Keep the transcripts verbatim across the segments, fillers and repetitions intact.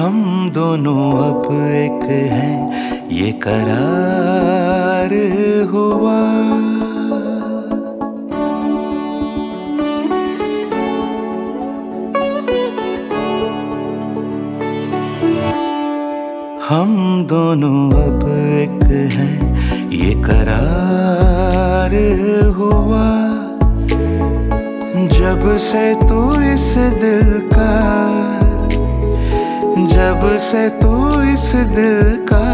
हम दोनों अब एक हैं ये करार हुआ। हम दोनों अब एक हैं ये करार हुआ। जब से तू इस दिल का जब से तू इस दिल का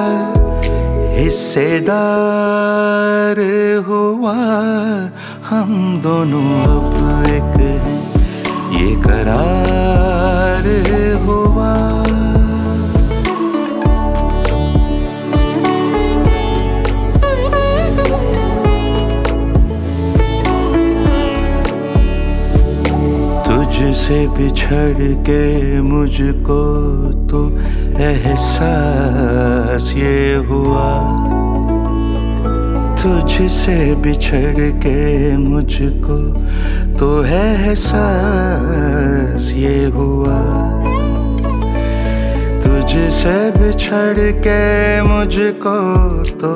हिस्सेदार हुआ। हम दोनों अब एक हैं ये करार हुआ। तुझसे बिछड़ के मुझको तो एहसास ये हुआ। तुझसे बिछड़ के मुझको तो एहसास ये हुआ। तुझसे बिछड़ के मुझको तो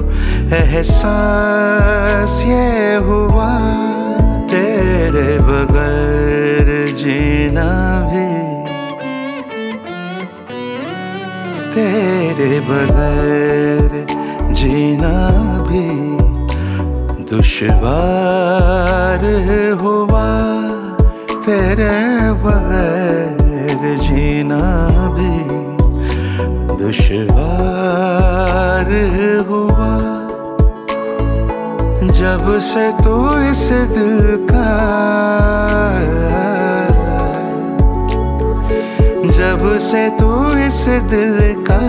एहसास ये हुआ। तेरे बगैर जीना भी तेरे बगैर जीना भी दुश्वार हुआ। तेरे बगैर जीना भी दुश्वार हुआ। जब से तू इस दिल का जब से तू इस दिल का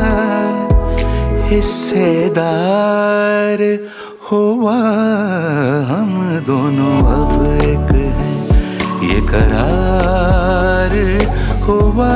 हिस्सेदार हुआ। हम दोनों अब एक हैं ये करार हुआ।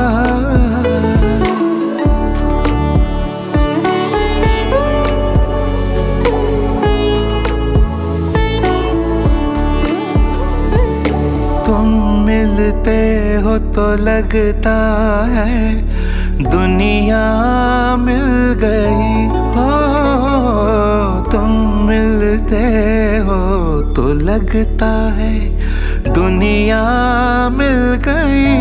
तुम मिलते हो तो लगता है दुनिया मिल गई हो। तुम मिलते हो तो लगता है दुनिया मिल गई।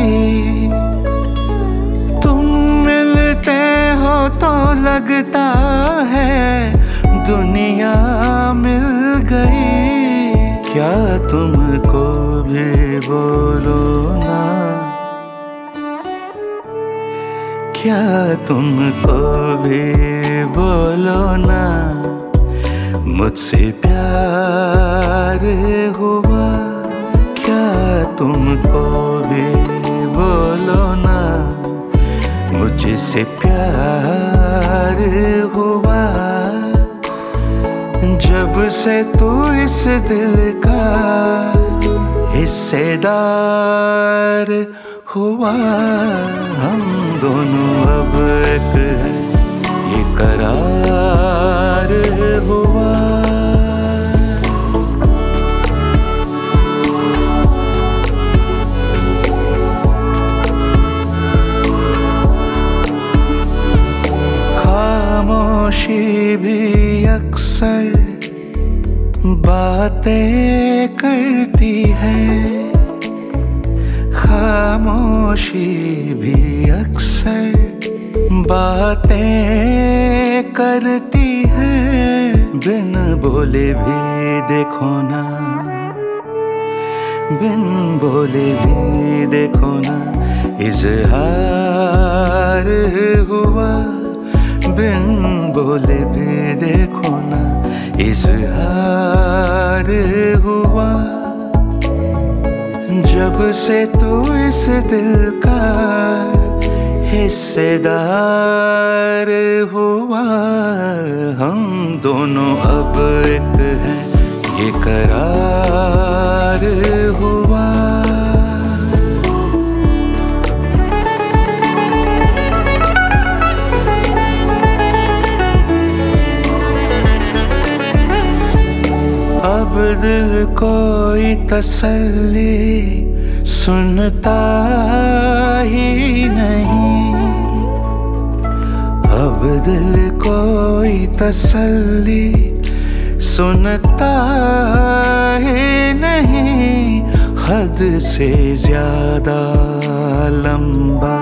तुम मिलते हो तो लगता है दुनिया मिल गई। क्या तुमको भी बोलो ना क्या तुमको भी बोलो ना मुझसे प्यार हुआ। क्या तुमको भी बोलो ना मुझसे प्यार हुआ। जब से तू इस दिल का हिस्सेदार हुआ। हम दोनों अब एक हैं ये करार हुआ। खामोशी भी अक्सर बातें करती है। खामोशी भी अक्सर बातें करती है। बिन बोले भी देखो ना बिन बोले भी देखो ना इज़हार हुआ। बिन बोले भी देखो ना इज़हार हुआ। जब से तू इस दिल का हिस्सेदार हुआ। हम दोनों अब एक हैं ये करार हुआ। अब दिल कोई तसल्ली सुनता ही नहीं। अब दिल कोई तसल्ली सुनता ही नहीं, हद से ज्यादा लंबा,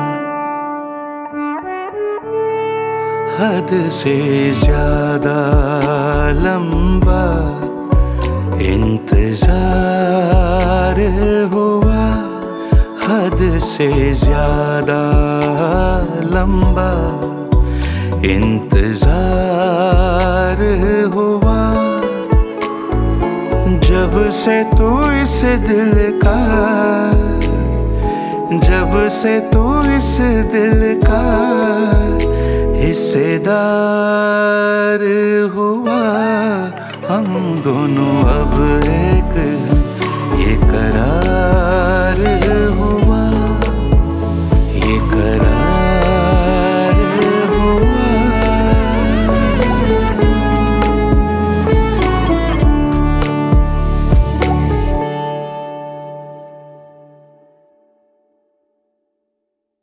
हद से ज्यादा लंबा इंतजार हुआ, हद से ज्यादा लंबा इंतजार हुआ। जब से तू इस दिल का, जब से तू इस दिल का हिस्सेदार हुआ, हम दोनों अब एक ये करा